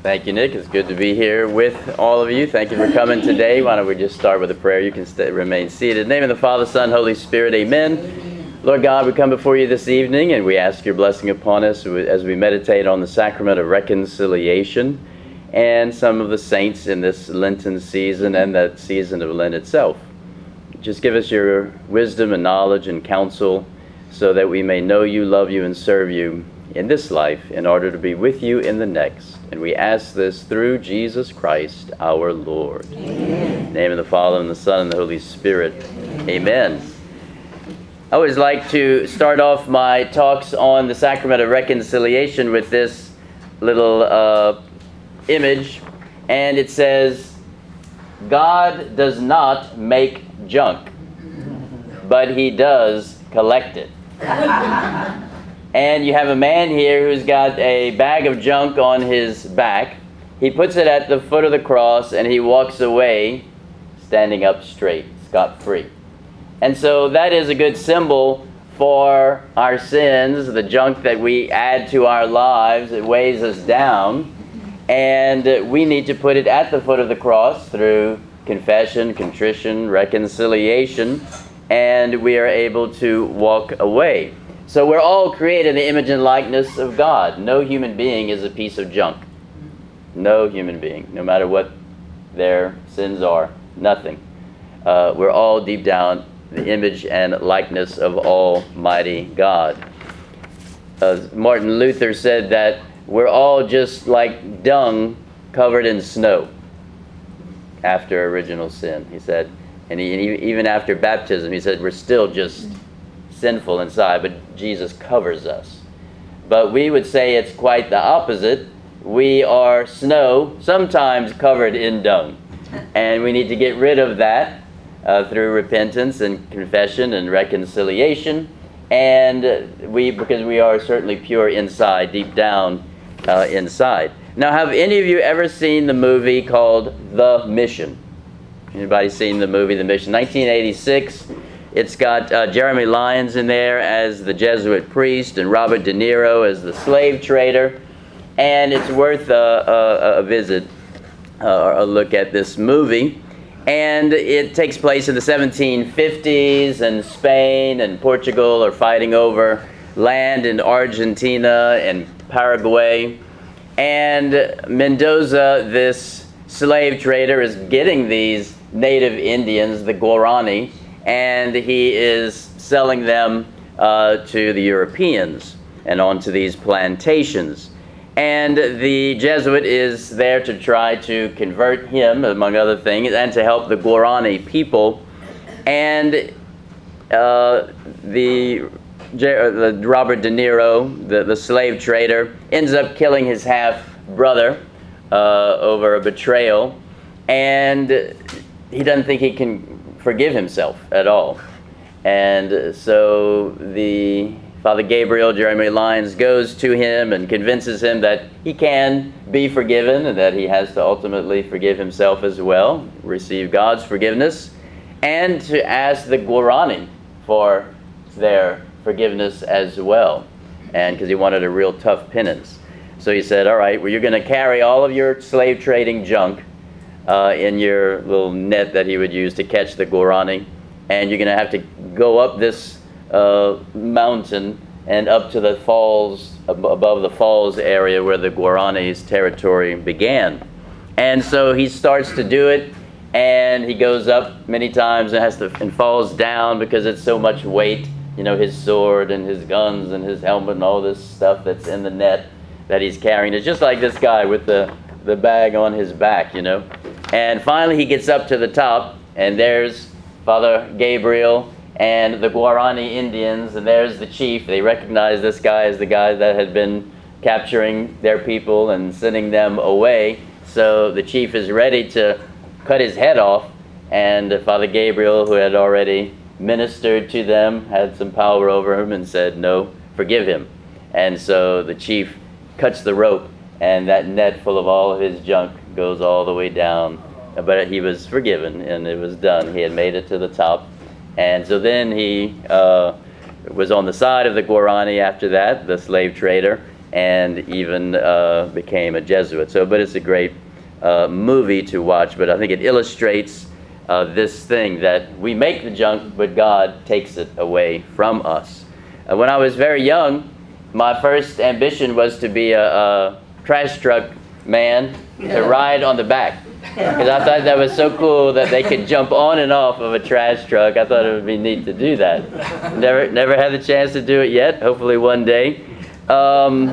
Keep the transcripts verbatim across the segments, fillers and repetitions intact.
Thank you, Nick. It's good to be here with all of you. Thank you for coming today. Why don't we just start with a prayer? You can stay, remain seated. In the name of the Father, Son, Holy Spirit, amen. Lord God, we come before you this evening and we ask your blessing upon us as we meditate on the sacrament of reconciliation and some of the saints in this Lenten season and that season of Lent itself. Just give us your wisdom and knowledge and counsel so that we may know you, love you, and serve you in this life in order to be with you in the next. And we ask this through Jesus Christ our Lord. Amen. In the name of the Father, and the Son, and the Holy Spirit. Amen. Amen. I always like to start off my talks on the sacrament of reconciliation with this little uh, image. And it says, God does not make junk, but he does collect it. And you have a man here who's got a bag of junk on his back. He puts it at the foot of the cross and he walks away standing up straight, scot-free. And so that is a good symbol for our sins, the junk that we add to our lives. It weighs us down. And we need to put it at the foot of the cross through confession, contrition, reconciliation, and we are able to walk away. So we're all created in the image and likeness of God. No human being is a piece of junk. No human being, no matter what their sins are, nothing. Uh, we're all deep down the image and likeness of Almighty God. Uh, Martin Luther said that we're all just like dung covered in snow after original sin. He said, and he, even after baptism, he said, we're still just sinful inside, but Jesus covers us. But we would say it's quite the opposite. We are snow, sometimes covered in dung. And we need to get rid of that uh, through repentance and confession and reconciliation. And we, because we are certainly pure inside, deep down uh, inside. Now, have any of you ever seen the movie called The Mission? Anybody seen the movie The Mission? nineteen eighty-six. It's got uh, Jeremy Lyons in there as the Jesuit priest and Robert De Niro as the slave trader. And it's worth a, a, a visit uh, or a look at this movie. And it takes place in the seventeen fifties, and Spain and Portugal are fighting over land in Argentina and Paraguay. And Mendoza, this slave trader, is getting these native Indians, the Guarani, and he is selling them uh, to the Europeans and onto these plantations. And the Jesuit is there to try to convert him, among other things, and to help the Guarani people. And uh, the, the Robert De Niro, the, the slave trader, ends up killing his half-brother uh, over a betrayal. And he doesn't think he can forgive himself at all. And so the Father Gabriel, Jeremy Lyons, goes to him and convinces him that he can be forgiven and that he has to ultimately forgive himself as well, receive God's forgiveness, and to ask the Guarani for their forgiveness as well, and because he wanted a real tough penance. So he said, all right, well, you're going to carry all of your slave trading junk Uh, in your little net that he would use to catch the Guarani, and you're going to have to go up this uh, mountain and up to the falls, ab- above the falls area where the Guarani's territory began. And so he starts to do it, and he goes up many times and has to and falls down because it's so much weight, you know, his sword and his guns and his helmet and all this stuff that's in the net that he's carrying. It's just like this guy with the the bag on his back, you know. And finally he gets up to the top, and there's Father Gabriel and the Guarani Indians, and there's the chief. They recognize this guy as the guy that had been capturing their people and sending them away. So the chief is ready to cut his head off, and Father Gabriel, who had already ministered to them, had some power over him and said, no, forgive him. And so the chief cuts the rope, and that net full of all of his junk goes all the way down. But he was forgiven, and it was done. He had made it to the top. And so then he uh, was on the side of the Guarani after that, the slave trader, and even uh, became a Jesuit. So, but it's a great uh, movie to watch. But I think it illustrates uh, this thing that we make the junk, but God takes it away from us. Uh, when I was very young, my first ambition was to be a, a trash truck man to ride on the back. Because I thought that was so cool that they could jump on and off of a trash truck. I thought it would be neat to do that. Never never had the chance to do it yet. Hopefully one day. Um,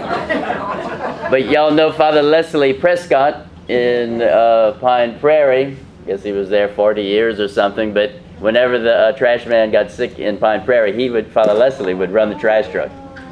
but y'all know Father Leslie Prescott in uh, Pine Prairie. I guess he was there forty years or something. But whenever the uh, trash man got sick in Pine Prairie, he would, Father Leslie would run the trash truck.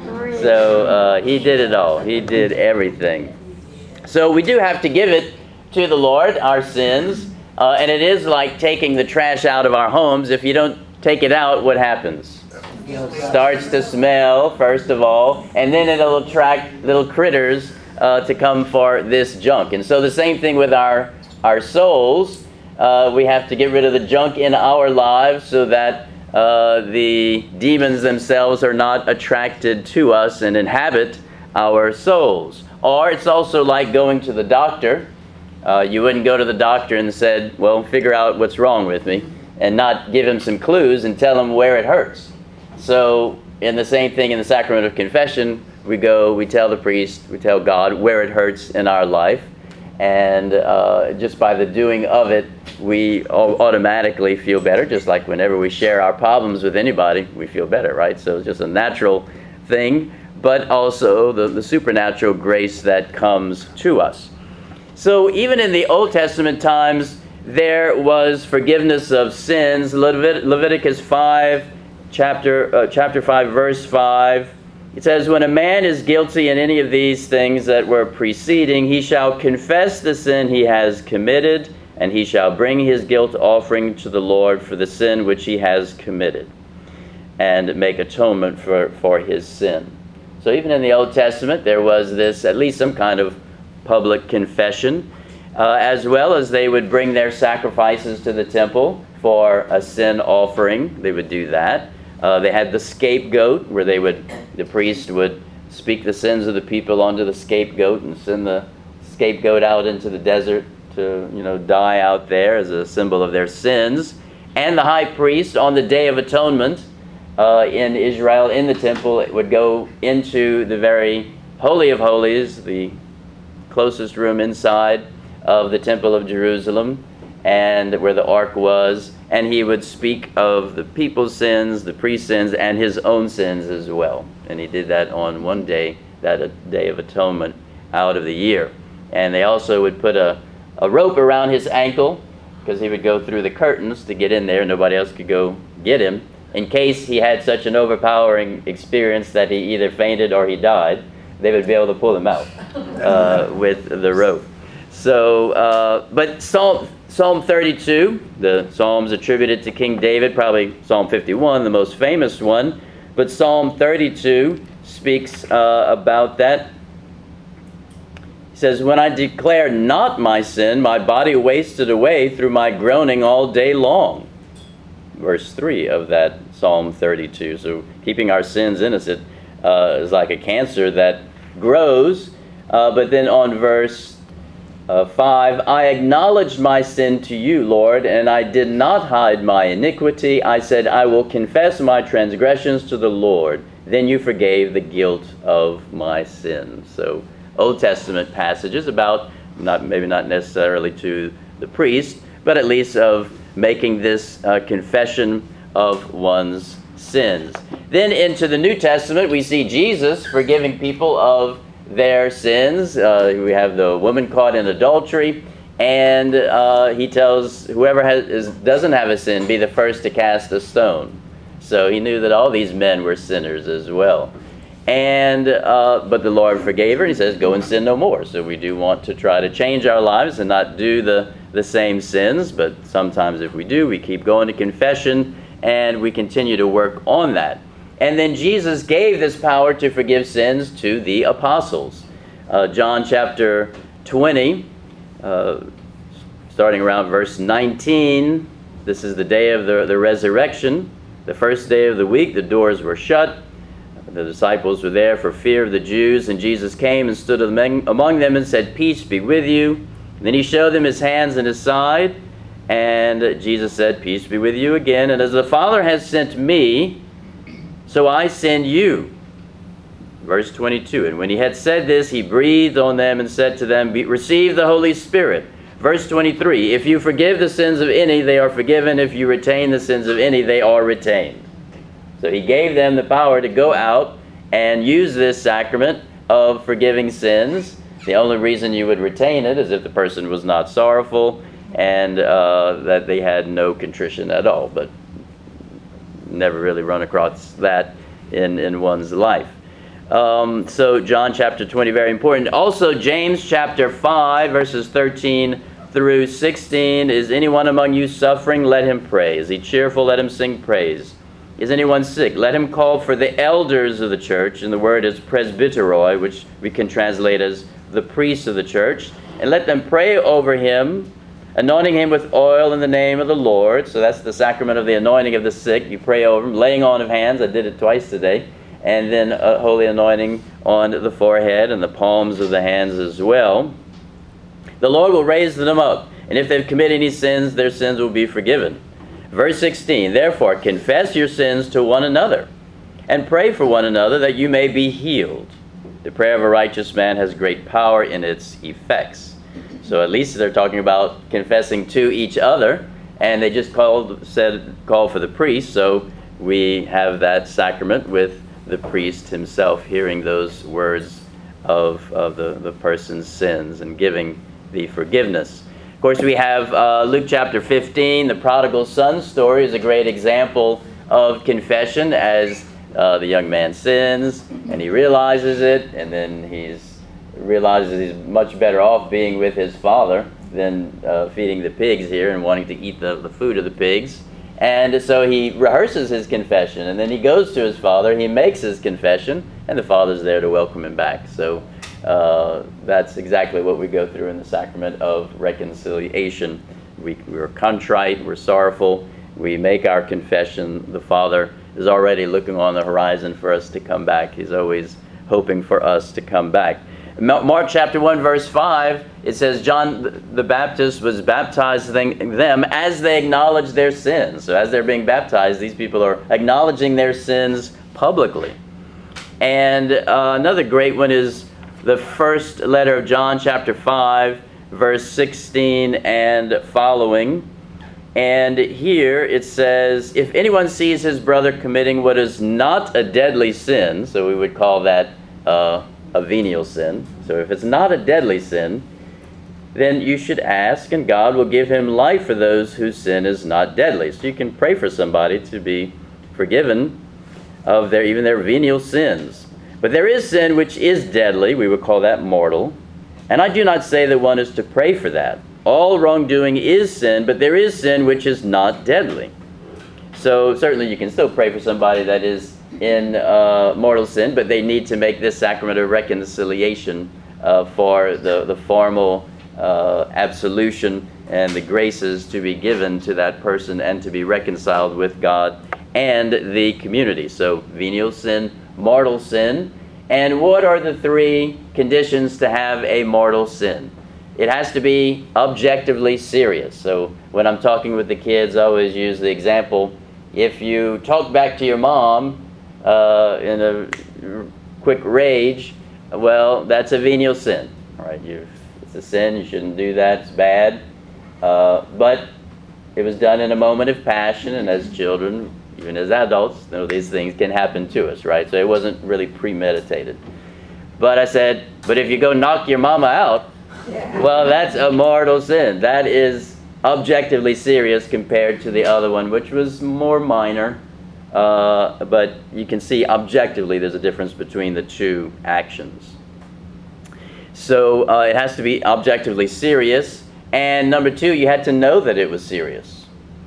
So uh, he did it all. He did everything. So we do have to give it to the Lord, our sins, uh, and it is like taking the trash out of our homes. If you don't take it out, what happens? It starts to smell, first of all, and then it'll attract little critters uh, to come for this junk. And so the same thing with our, our souls. Uh, we have to get rid of the junk in our lives so that uh, the demons themselves are not attracted to us and inhabit our souls. Or it's also like going to the doctor. Uh, you wouldn't go to the doctor and said, well, figure out what's wrong with me, and not give him some clues and tell him where it hurts. So in the same thing in the sacrament of confession, we go, we tell the priest, we tell God where it hurts in our life, and uh, just by the doing of it, we automatically feel better, just like whenever we share our problems with anybody, we feel better, right? So it's just a natural thing, but also the, the supernatural grace that comes to us. So even in the Old Testament times, there was forgiveness of sins. Levit- Leviticus five, chapter uh, chapter five, verse five. It says, when a man is guilty in any of these things that were preceding, he shall confess the sin he has committed, and he shall bring his guilt offering to the Lord for the sin which he has committed, and make atonement for, for his sin. So even in the Old Testament, there was this, at least some kind of public confession, uh, as well as they would bring their sacrifices to the temple for a sin offering. They would do that. Uh, they had the scapegoat, where they would, the priest would speak the sins of the people onto the scapegoat and send the scapegoat out into the desert to, you know, die out there as a symbol of their sins. And the high priest on the Day of Atonement uh, in Israel, in the temple, would go into the very Holy of Holies, the closest room inside of the Temple of Jerusalem, and where the ark was, and he would speak of the people's sins, the priest's sins, and his own sins as well. And he did that on one day, that Day of Atonement out of the year. And they also would put a, a rope around his ankle, because he would go through the curtains to get in there. Nobody else could go get him, in case he had such an overpowering experience that he either fainted or he died. They would be able to pull him out uh, with the rope. So, uh, but Psalm Psalm thirty-two, the Psalms attributed to King David, probably Psalm fifty-one, the most famous one, but Psalm thirty-two speaks uh, about that. He says, when I declared not my sin, my body wasted away through my groaning all day long. Verse three of that Psalm thirty-two. So keeping our sins innocent uh, is like a cancer that grows. Uh, but then on verse uh, five, I acknowledged my sin to you, Lord, and I did not hide my iniquity. I said, I will confess my transgressions to the Lord. Then you forgave the guilt of my sins. So Old Testament passages about, not maybe not necessarily to the priest, but at least of making this uh, confession of one's sins. Then into the New Testament, we see Jesus forgiving people of their sins. Uh, we have the woman caught in adultery, and uh, he tells whoever has, is, doesn't have a sin, be the first to cast a stone. So he knew that all these men were sinners as well. And uh, but the Lord forgave her, and he says, go and sin no more. So we do want to try to change our lives and not do the, the same sins, but sometimes if we do, we keep going to confession, and we continue to work on that. And then Jesus gave this power to forgive sins to the apostles. Uh, John chapter twenty, uh, starting around verse nineteen, this is the day of the, the resurrection. The first day of the week, the doors were shut. The disciples were there for fear of the Jews, and Jesus came and stood among among them and said, "Peace be with you." And then he showed them his hands and his side, and Jesus said, "Peace be with you" again. "And as the Father has sent me, so I send you." Verse twenty-two, "And when he had said this, he breathed on them and said to them, Receive the Holy Spirit." Verse twenty-three, "If you forgive the sins of any, they are forgiven. If you retain the sins of any, they are retained." So he gave them the power to go out and use this sacrament of forgiving sins. The only reason you would retain it is if the person was not sorrowful and uh, that they had no contrition at all. But never really run across that in, in one's life. Um, so John chapter twenty, very important. Also James chapter five, verses thirteen through sixteen. "Is anyone among you suffering? Let him pray. Is he cheerful? Let him sing praise. Is anyone sick? Let him call for the elders of the church." And the word is presbyteroi, which we can translate as the priests of the church. "And let them pray over him, anointing him with oil in the name of the Lord." So that's the sacrament of the anointing of the sick. You pray over him, laying on of hands. I did it twice today. And then a holy anointing on the forehead and the palms of the hands as well. "The Lord will raise them up, and if they've committed any sins, their sins will be forgiven." Verse sixteen, "Therefore confess your sins to one another, and pray for one another that you may be healed. The prayer of a righteous man has great power in its effects." So at least they're talking about confessing to each other, and they just called said call for the priest. So we have that sacrament with the priest himself hearing those words of, of the, the person's sins and giving the forgiveness. Of course, we have uh, Luke chapter fifteen. The prodigal son story is a great example of confession, as uh, the young man sins and he realizes it, and then he's realizes he's much better off being with his father than uh, feeding the pigs here and wanting to eat the, the food of the pigs. And so he rehearses his confession, and then he goes to his father, he makes his confession, and the father's there to welcome him back. So uh, that's exactly what we go through in the sacrament of reconciliation. We, we're contrite, we're sorrowful, we make our confession. The Father is already looking on the horizon for us to come back. He's always hoping for us to come back. Mark chapter one, verse five, it says, John the Baptist was baptizing them as they acknowledged their sins. So as they're being baptized, these people are acknowledging their sins publicly. And uh, another great one is the first letter of John chapter five, verse sixteen and following. And here it says, if anyone sees his brother committing what is not a deadly sin, so we would call that uh, a venial sin. So if it's not a deadly sin, then you should ask, and God will give him life for those whose sin is not deadly. So you can pray for somebody to be forgiven of their even their venial sins. But there is sin which is deadly. We would call that mortal. And I do not say that one is to pray for that. All wrongdoing is sin, but there is sin which is not deadly. So certainly you can still pray for somebody that is in uh, mortal sin, but they need to make this sacrament of reconciliation uh, for the, the formal uh, absolution and the graces to be given to that person and to be reconciled with God and the community. So venial sin, mortal sin. And what are the three conditions to have a mortal sin? It has to be objectively serious. So when I'm talking with the kids, I always use the example, if you talk back to your mom uh, in a quick rage, well, that's a venial sin. All right, you, it's a sin, you shouldn't do that, it's bad. Uh, but it was done in a moment of passion, and as children, even as adults, you know, these things can happen to us, right? So it wasn't really premeditated. But I said, but if you go knock your mama out, well, that's a mortal sin. That is objectively serious compared to the other one, which was more minor. Uh, but you can see objectively there's a difference between the two actions. So uh, it has to be objectively serious. And number two, you had to know that it was serious.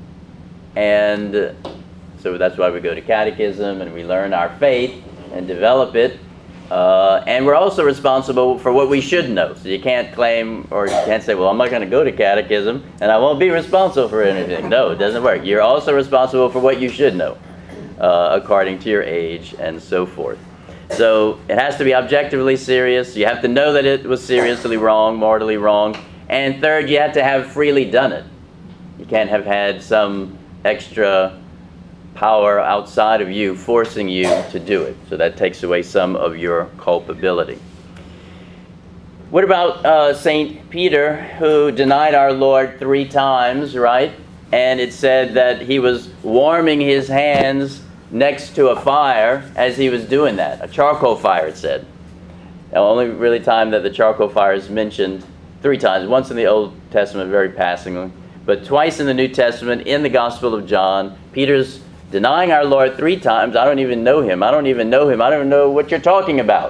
And uh, so that's why we go to catechism and we learn our faith and develop it. Uh, and we're also responsible for what we should know. So you can't claim, or you can't say, well, I'm not going to go to catechism and I won't be responsible for anything. No, it doesn't work. You're also responsible for what you should know, uh, according to your age and so forth. So it has to be objectively serious. You have to know that it was seriously wrong, mortally wrong. And third, you have to have freely done it. You can't have had some extra power outside of you forcing you to do it. So that takes away some of your culpability. What about uh, Saint Peter, who denied our Lord three times, right? And it said that he was warming his hands next to a fire as he was doing that. A charcoal fire, it said. The only really time that the charcoal fire is mentioned, three times. Once in the Old Testament, very passingly. But twice in the New Testament, in the Gospel of John, Peter's denying our Lord three times. I don't even know him. I don't even know him. I don't even know what you're talking about.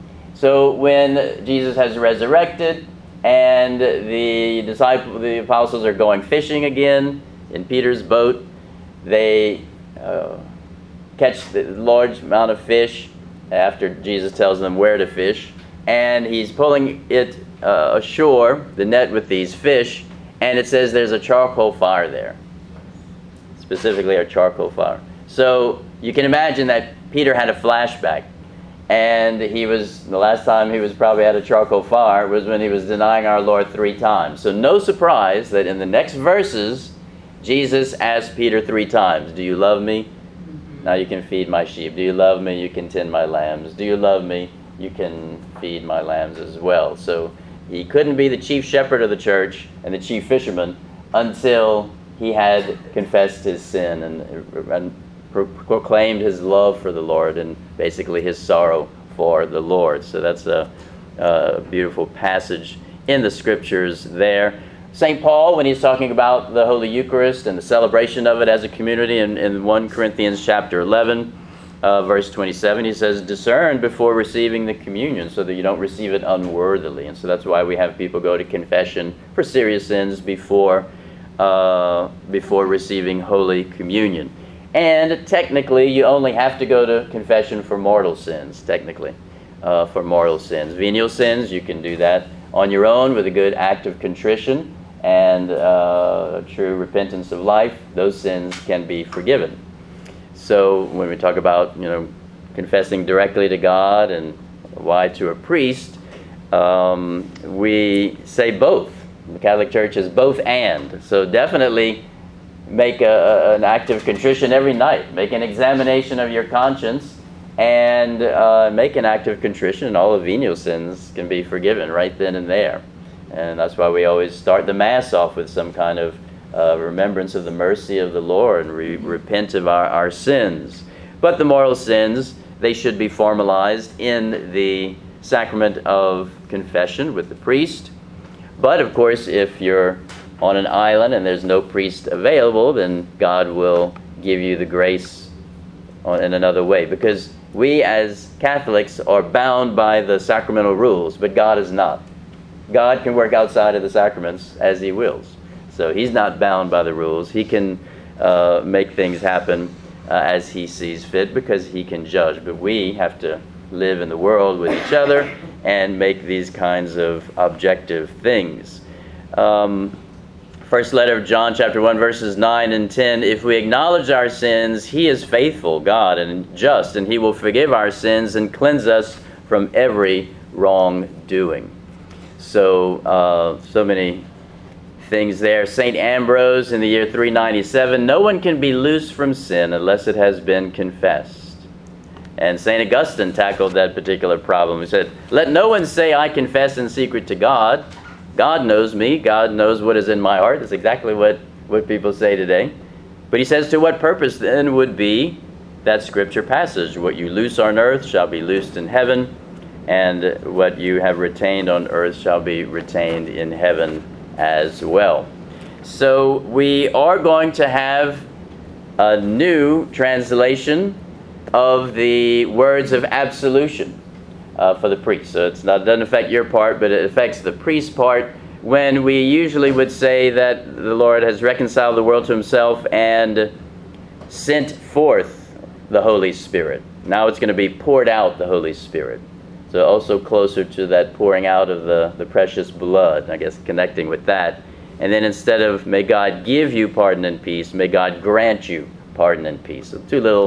So when Jesus has resurrected and the disciples, the apostles are going fishing again in Peter's boat, they uh, catch the large amount of fish after Jesus tells them where to fish, and he's pulling it uh, ashore, the net with these fish, and it says there's a charcoal fire there, specifically a charcoal fire. So you can imagine that Peter had a flashback. And he was, the last time he was probably at a charcoal fire was when he was denying our Lord three times. So no surprise that in the next verses, Jesus asked Peter three times, do you love me? Now you can feed my sheep. Do you love me? You can tend my lambs. Do you love me? You can feed my lambs as well. So he couldn't be the chief shepherd of the church and the chief fisherman until he had confessed his sin and, and Pro- proclaimed his love for the Lord and basically his sorrow for the Lord. So that's a, a beautiful passage in the scriptures there. Saint Paul, when he's talking about the Holy Eucharist and the celebration of it as a community in, in First Corinthians chapter eleven, uh, verse twenty-seven, he says, discern before receiving the communion so that you don't receive it unworthily. And so that's why we have people go to confession for serious sins before, uh, before receiving Holy Communion. And technically, you only have to go to confession for mortal sins, technically, uh, for mortal sins. Venial sins, you can do that on your own with a good act of contrition and uh, true repentance of life. Those sins can be forgiven. So when we talk about, you know, confessing directly to God and why to a priest, um, we say both. The Catholic Church is both and. So definitely make a, an act of contrition every night. Make an examination of your conscience and uh, make an act of contrition, and all of venial sins can be forgiven right then and there. And that's why we always start the Mass off with some kind of uh, remembrance of the mercy of the Lord and re- repent of our, our sins. But the mortal sins, they should be formalized in the sacrament of confession with the priest. But of course, if you're on an island and there's no priest available, then God will give you the grace on, in another way. Because we as Catholics are bound by the sacramental rules, but God is not. God can work outside of the sacraments as he wills. So he's not bound by the rules. He can uh, make things happen uh, as he sees fit because he can judge. But we have to live in the world with each other and make these kinds of objective things. Um, First letter of John, chapter one, verses nine and ten. If we acknowledge our sins, he is faithful, God, and just, and he will forgive our sins and cleanse us from every wrongdoing. So, uh, so many things there. Saint Ambrose in the year three ninety-seven, no one can be loose from sin unless it has been confessed. And Saint Augustine tackled that particular problem. He said, let no one say, I confess in secret to God. God knows me. God knows what is in my heart. That's exactly what, what people say today. But he says, to what purpose then would be that scripture passage? What you loose on earth shall be loosed in heaven, and what you have retained on earth shall be retained in heaven as well. So we are going to have a new translation of the words of absolution. Uh, for the priest. So it's not, it doesn't affect your part, but it affects the priest's part, when we usually would say that the Lord has reconciled the world to himself and sent forth the Holy Spirit. Now it's going to be poured out the Holy Spirit. So also closer to that pouring out of the, the precious blood, I guess connecting with that. And then instead of may God give you pardon and peace, may God grant you pardon and peace. So two little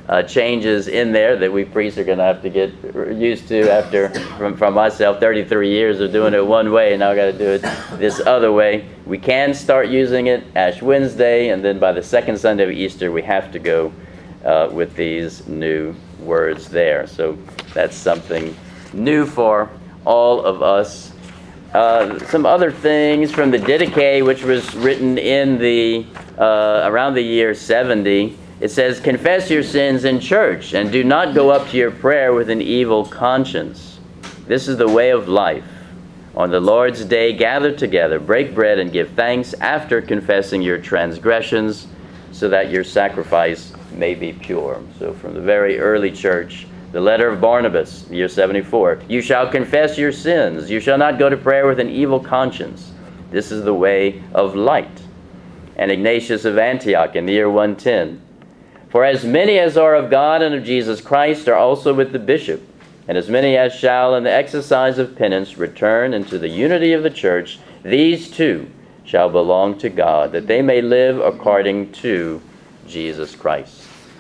uh, changes in there that we priests are going to have to get used to after, from, from myself, thirty-three years of doing it one way, and now I've got to do it this other way. We can start using it Ash Wednesday, and then by the second Sunday of Easter, we have to go uh, with these new words there. So that's something new for all of us. Uh, some other things from the Didache, which was written in the uh, around the year seventy. It says, "Confess your sins in church, and do not go up to your prayer with an evil conscience. This is the way of life. On the Lord's day, gather together, break bread, and give thanks after confessing your transgressions, so that your sacrifice may be pure." So from the very early church, the letter of Barnabas, year seventy-four, "You shall confess your sins. You shall not go to prayer with an evil conscience. This is the way of light." And Ignatius of Antioch in the year one ten, "For as many as are of God and of Jesus Christ are also with the bishop, and as many as shall in the exercise of penance return into the unity of the church, these too shall belong to God, that they may live according to Jesus Christ."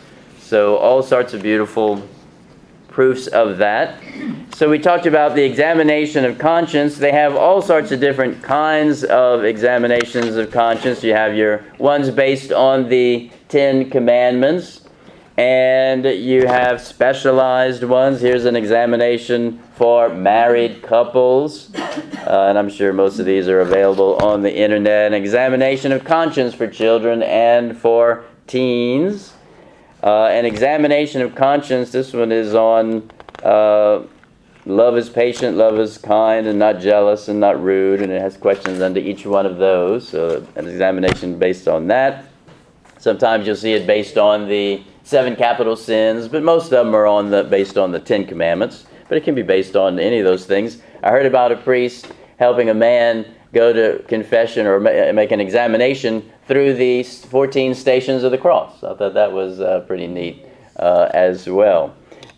So all sorts of beautiful proofs of that. So we talked about the examination of conscience. They have all sorts of different kinds of examinations of conscience. You have your ones based on the Ten Commandments, and you have specialized ones. Here's an examination for married couples, uh, and I'm sure most of these are available on the internet. An examination of conscience for children and for teens. Uh, an examination of conscience, this one is on uh, love is patient, love is kind, and not jealous, and not rude, and it has questions under each one of those. So an examination based on that. Sometimes you'll see it based on the seven capital sins, but most of them are on the based on the Ten Commandments. But it can be based on any of those things. I heard about a priest helping a man go to confession or ma- make an examination through the fourteen stations of the cross. I thought that was uh, pretty neat uh, as well.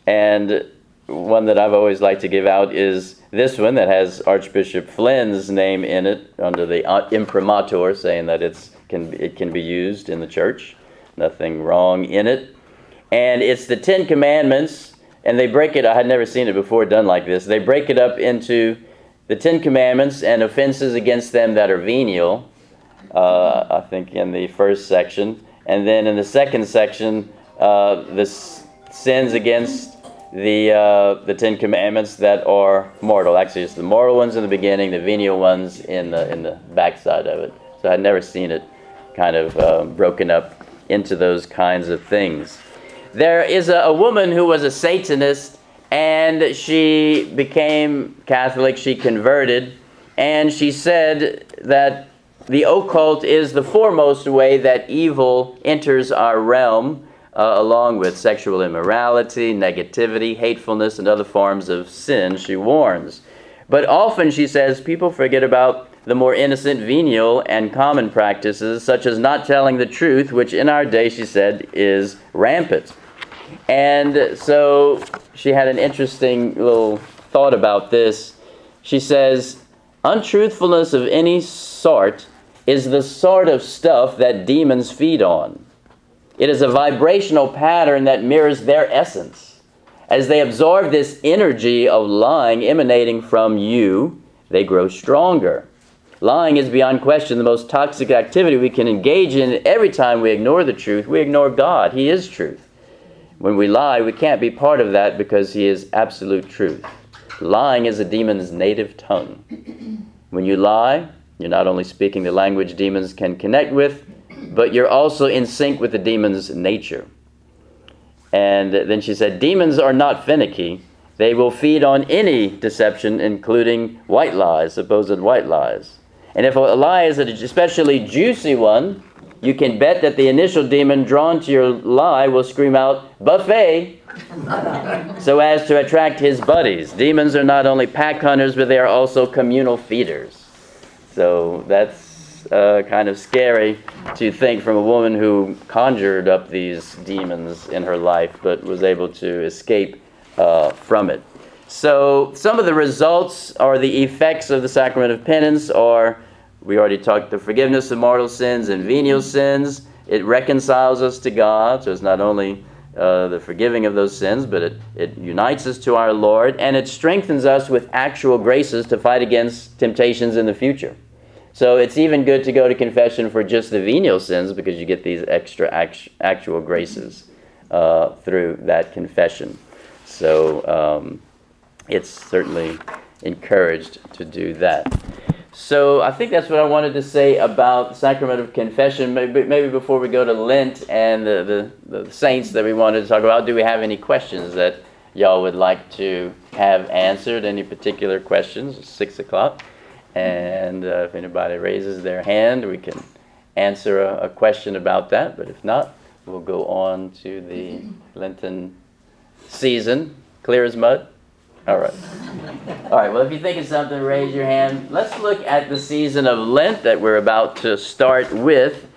And one that I've always liked to give out is this one that has Archbishop Flynn's name in it under the imprimatur, saying that it's can it can be used in the church. Nothing wrong in it. And it's the Ten Commandments, and they break it, I had never seen it before done like this, they break it up into the Ten Commandments and offenses against them that are venial, uh, I think in the first section. And then in the second section, uh, the s- sins against the uh, the Ten Commandments that are mortal. Actually, it's the mortal ones in the beginning, the venial ones in the, in the backside of it. So I'd never seen it kind of uh, broken up into those kinds of things. There is a, a woman who was a Satanist, and she became Catholic, she converted, and she said that the occult is the foremost way that evil enters our realm, uh, along with sexual immorality, negativity, hatefulness, and other forms of sin, she warns. But often, she says, people forget about the more innocent venial and common practices, such as not telling the truth, which in our day, she said, is rampant. And so she had an interesting little thought about this. She says, untruthfulness of any sort is the sort of stuff that demons feed on. It is a vibrational pattern that mirrors their essence. As they absorb this energy of lying emanating from you, they grow stronger. Lying is beyond question the most toxic activity we can engage in. Every time we ignore the truth, we ignore God. He is truth. When we lie, we can't be part of that because He is absolute truth. Lying is a demon's native tongue. When you lie, you're not only speaking the language demons can connect with, but you're also in sync with the demon's nature. And then she said, demons are not finicky. They will feed on any deception, including white lies, supposed white lies. And if a lie is an especially juicy one, you can bet that the initial demon drawn to your lie will scream out, buffet, so as to attract his buddies. Demons are not only pack hunters, but they are also communal feeders. So that's uh, kind of scary to think from a woman who conjured up these demons in her life, but was able to escape uh, from it. So some of the results or the effects of the sacrament of penance are, we already talked, the forgiveness of mortal sins and venial sins. It reconciles us to God, so it's not only uh, the forgiving of those sins, but it, it unites us to our Lord, and it strengthens us with actual graces to fight against temptations in the future. So it's even good to go to confession for just the venial sins, because you get these extra act- actual graces uh, through that confession. So um, it's certainly encouraged to do that. So I think that's what I wanted to say about the sacrament of confession. Maybe, maybe before we go to Lent and the, the, the saints that we wanted to talk about, do we have any questions that y'all would like to have answered? Any particular questions? It's six o'clock. And uh, if anybody raises their hand, we can answer a, a question about that. But if not, we'll go on to the Lenten season. Clear as mud? All right. All right, well, if you think of something, raise your hand. Let's look at the season of Lent that we're about to start with.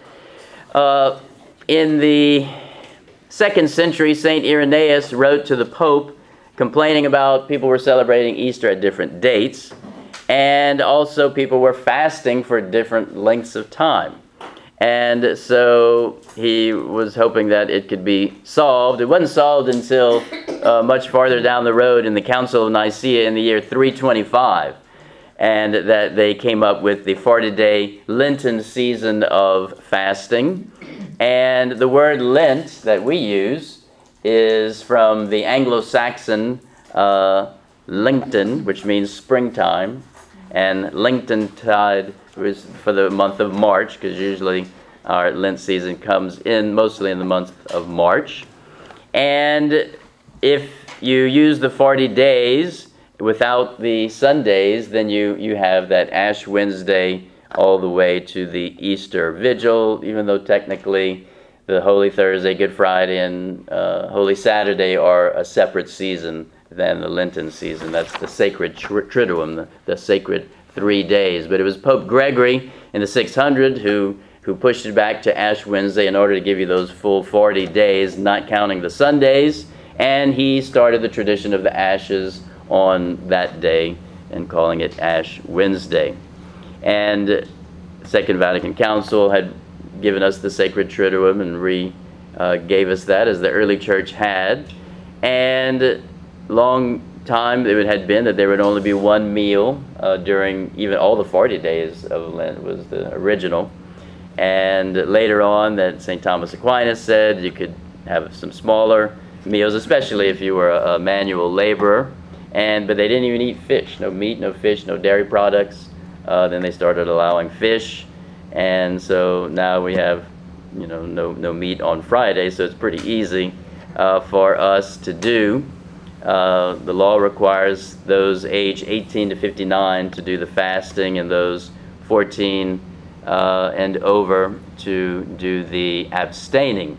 Uh, in the second century, Saint Irenaeus wrote to the Pope complaining about people were celebrating Easter at different dates, and also people were fasting for different lengths of time. And so he was hoping that it could be solved. It wasn't solved until uh, much farther down the road in the Council of Nicaea in the year three twenty-five. And that they came up with the forty-day Lenten season of fasting. And the word Lent that we use is from the Anglo-Saxon uh, Lington, which means springtime. And Lingtontide was for the month of March, because usually our Lent season comes in mostly in the month of March. And if you use the forty days without the Sundays, then you, you have that Ash Wednesday all the way to the Easter Vigil, even though technically the Holy Thursday, Good Friday, and uh, Holy Saturday are a separate season than the Lenten season. That's the sacred tri- Triduum, the, the sacred three days. But it was Pope Gregory in the six hundred who, who pushed it back to Ash Wednesday in order to give you those full forty days, not counting the Sundays. And he started the tradition of the ashes on that day and calling it Ash Wednesday. And the Second Vatican Council had given us the sacred Triduum and re uh, gave us that, as the early church had. And long time it had been that there would only be one meal uh, during even all the forty days of Lent, was the original. And later on that Saint Thomas Aquinas said you could have some smaller meals, especially if you were a, a manual laborer. And but they didn't even eat fish, no meat, no fish, no dairy products. Uh, then they started allowing fish, and so now we have, you know, no no meat on Friday. So it's pretty easy uh, for us to do. Uh, the law requires those age eighteen to fifty-nine to do the fasting, and those fourteen uh, and over to do the abstaining.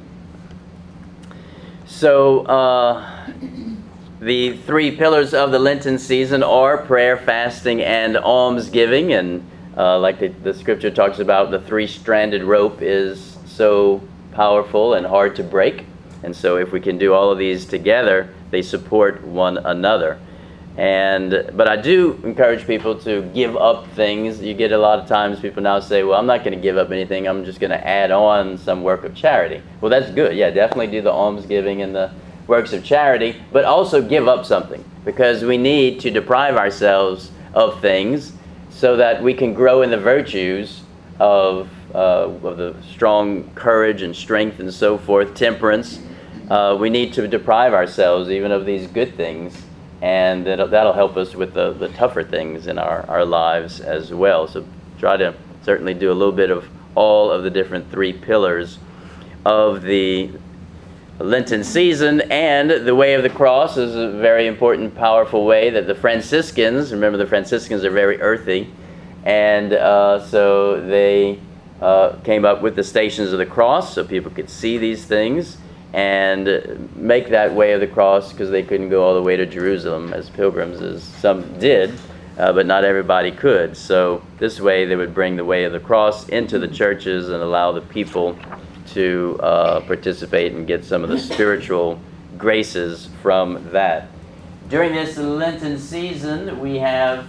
So uh, the three pillars of the Lenten season are prayer, fasting, and almsgiving. And uh, like the, the scripture talks about, the three-stranded rope is so powerful and hard to break. And so if we can do all of these together, they support one another. And but I do encourage people to give up things. You get a lot of times people now say, well, I'm not going to give up anything. I'm just going to add on some work of charity. Well, that's good. Yeah, definitely do the almsgiving and the works of charity, but also give up something, because we need to deprive ourselves of things so that we can grow in the virtues of, uh, of the strong courage and strength and so forth, temperance. Uh, we need to deprive ourselves even of these good things, and that'll, that'll help us with the, the tougher things in our, our lives as well. So try to certainly do a little bit of all of the different three pillars of the Lenten season. And the way of the cross is a very important, powerful way that the Franciscans, remember the Franciscans are very earthy, and uh, so they uh, came up with the Stations of the Cross so people could see these things and make that way of the cross, because they couldn't go all the way to Jerusalem as pilgrims, as some did, uh, but not everybody could. So this way they would bring the way of the cross into the churches and allow the people to uh, participate and get some of the spiritual graces from that. During this Lenten season, we have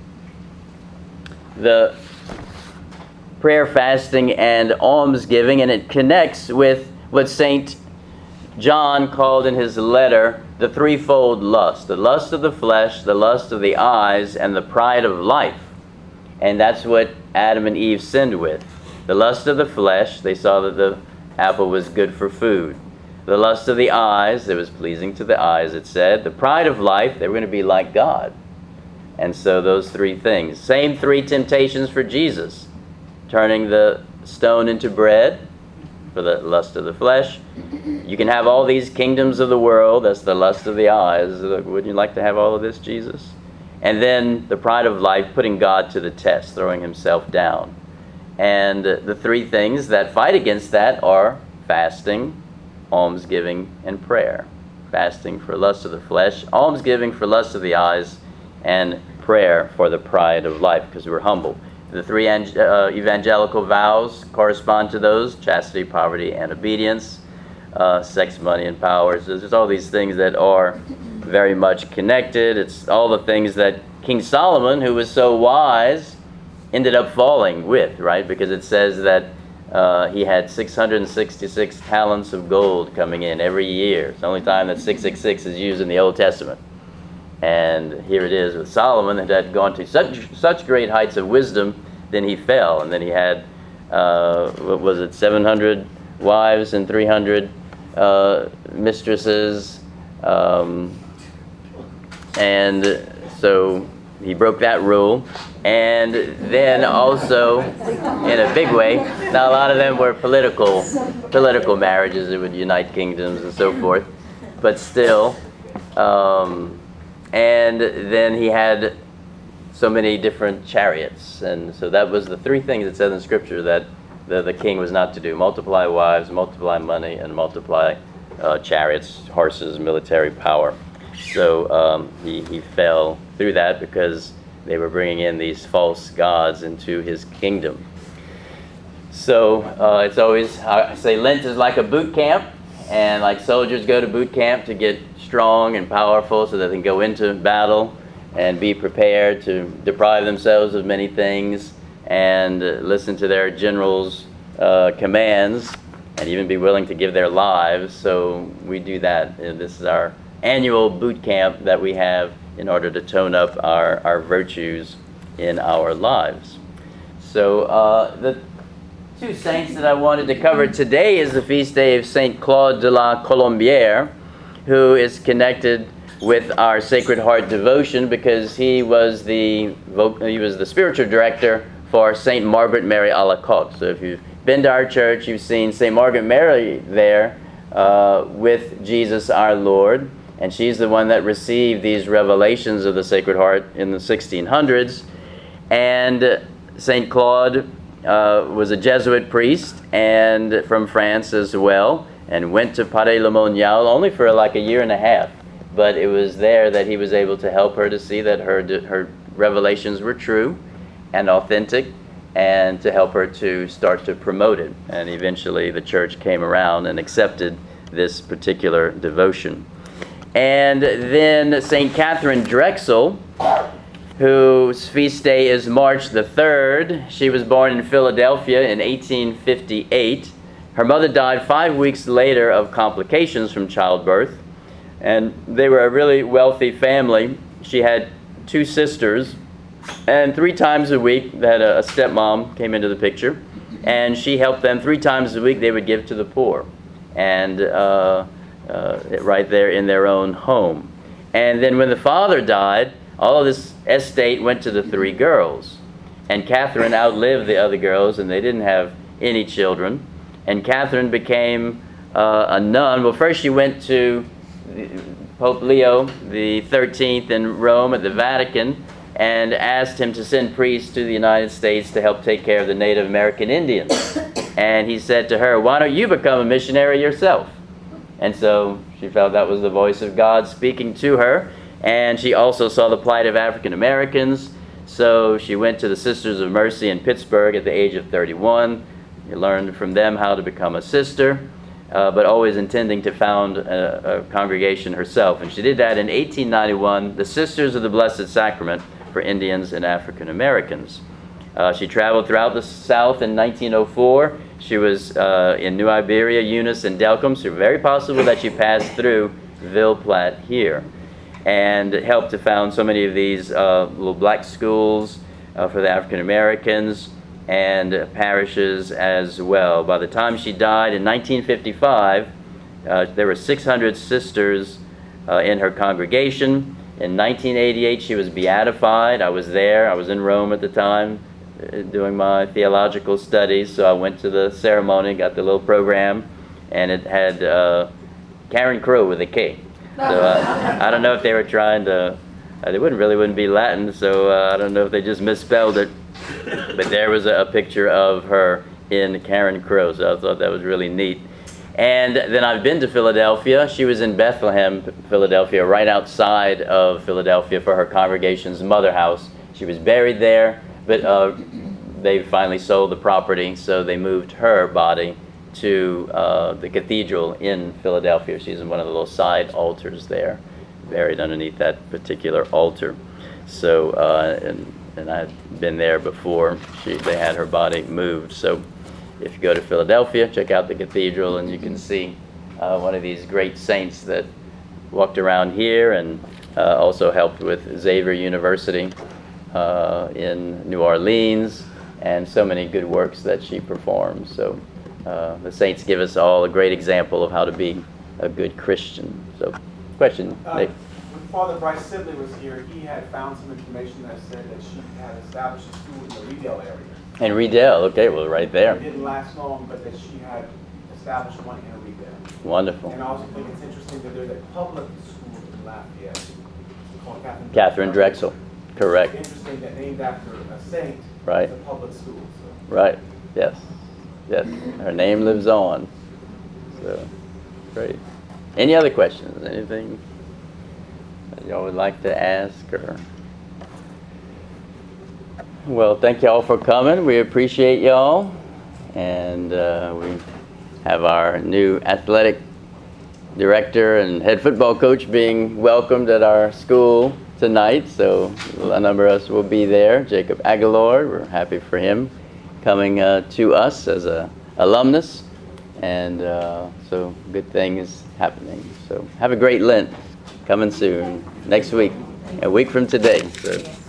the prayer, fasting, and almsgiving, and it connects with what Saint John called in his letter the threefold lust: the lust of the flesh, the lust of the eyes, and the pride of life. And that's what Adam and Eve sinned with. The lust of the flesh, they saw that the apple was good for food. The lust of the eyes, it was pleasing to the eyes, it said. The pride of life, they were going to be like God. And so those three things. Same three temptations for Jesus. Turning the stone into bread, for the lust of the flesh. You can have all these kingdoms of the world, that's the lust of the eyes. Wouldn't you like to have all of this, Jesus? And then the pride of life, putting God to the test, throwing himself down. And the three things that fight against that are fasting, almsgiving, and prayer. Fasting for lust of the flesh, almsgiving for lust of the eyes, and prayer for the pride of life, because we're humble. The three uh, evangelical vows correspond to those: chastity, poverty, and obedience. Uh, sex, money, and power. So there's all these things that are very much connected. It's all the things that King Solomon, who was so wise, ended up falling with, right? Because it says that uh, he had six hundred sixty-six talents of gold coming in every year. It's the only time that six six six is used in the Old Testament. And here it is with Solomon, that had gone to such such great heights of wisdom, then he fell. And then he had, uh, what was it, seven hundred wives and three hundred uh, mistresses. Um, and so he broke that rule. And then also, in a big way, now a lot of them were political, political marriages that would unite kingdoms and so forth. But still, um, and then he had so many different chariots. And so that was the three things it said in Scripture that the, the king was not to do: multiply wives, multiply money, and multiply uh, chariots, horses, military power. So um, he, he fell through that because they were bringing in these false gods into his kingdom. So uh, it's always, I say Lent is like a boot camp, and like soldiers go to boot camp to get strong and powerful so that they can go into battle and be prepared to deprive themselves of many things and uh, listen to their generals' uh, commands and even be willing to give their lives. So we do that. And this is our annual boot camp that we have in order to tone up our, our virtues in our lives. So uh, the two saints that I wanted to cover today is the feast day of Saint Claude de la Colombière, who is connected with our Sacred Heart devotion because he was the he was the spiritual director for Saint Margaret Mary Alacoque. So if you've been to our church, you've seen Saint Margaret Mary there uh, with Jesus our Lord, and she's the one that received these revelations of the Sacred Heart in the sixteen hundreds. And Saint Claude uh, was a Jesuit priest and from France as well, and went to Paray-le-Monial only for like a year and a half. But it was there that he was able to help her to see that her her revelations were true and authentic, and to help her to start to promote it. And eventually the church came around and accepted this particular devotion. And then Saint Catherine Drexel, whose feast day is March the third. She was born in Philadelphia in eighteen fifty-eight. Her mother died five weeks later of complications from childbirth. And they were a really wealthy family. She had two sisters, and three times a week, that a stepmom came into the picture, and she helped them three times a week. They would give to the poor, and uh, uh, right there in their own home. And then when the father died, all of this estate went to the three girls, and Catherine outlived the other girls, and they didn't have any children. And Catherine became uh, a nun. Well, first she went to Pope Leo the thirteenth in Rome at the Vatican and asked him to send priests to the United States to help take care of the Native American Indians. And he said to her, "Why don't you become a missionary yourself?" And so she felt that was the voice of God speaking to her. And she also saw the plight of African Americans. So she went to the Sisters of Mercy in Pittsburgh at the age of thirty-one. She learned from them how to become a sister. Uh, but always intending to found a, a congregation herself. And she did that in eighteen ninety-one, the Sisters of the Blessed Sacrament for Indians and African Americans. Uh, she traveled throughout the South in nineteen oh four. She was uh, in New Iberia, Eunice, and Delcombe, so very possible that she passed through Ville Platte here, and helped to found so many of these uh, little black schools uh, for the African Americans and uh, parishes as well. By the time she died in nineteen fifty-five, uh, there were six hundred sisters uh, in her congregation. In nineteen eighty-eight, she was beatified. I was there. I was in Rome at the time uh, doing my theological studies, so I went to the ceremony, got the little program, and it had uh, Karen Crowe with a K. So uh, I don't know if they were trying to, uh, they wouldn't really wouldn't be Latin, so uh, I don't know if they just misspelled it. But there was a, a picture of her in Karen Crowe, so I thought that was really neat. And then I've been to Philadelphia. She was in Bethlehem, Philadelphia, right outside of Philadelphia for her congregation's mother house. She was buried there, but uh, they finally sold the property, so they moved her body to uh, the cathedral in Philadelphia. She's in one of the little side altars there, buried underneath that particular altar. So, uh, and, and I've been there before she, they had her body moved. So if you go to Philadelphia, check out the cathedral, and you can see uh, one of these great saints that walked around here and uh, also helped with Xavier University uh, in New Orleans, and so many good works that she performed. So uh, the saints give us all a great example of how to be a good Christian. So, question, uh, Nick? When Father Bryce Sibley was here, he had found some information that said that she had established a school in the Reedale area. And Reedale, okay, well, right there. It didn't last long, but that she had established one in Reedale. Wonderful. And I also think it's interesting that there's a public school in Lafayette. It's called Catherine, Catherine Drexel, correct. It's interesting that named after a saint, Right. it's a public school. So. Right, yes, yes. Her name lives on. So, great. Any other questions? Anything that y'all would like to ask? Or? Well, thank y'all for coming. We appreciate y'all. And uh, we have our new athletic director and head football coach being welcomed at our school tonight. So a number of us will be there. Jacob Aguilar, we're happy for him coming uh, to us as a alumnus. And uh, so good things happening. So have a great Lent coming soon, next week, a week from today. So.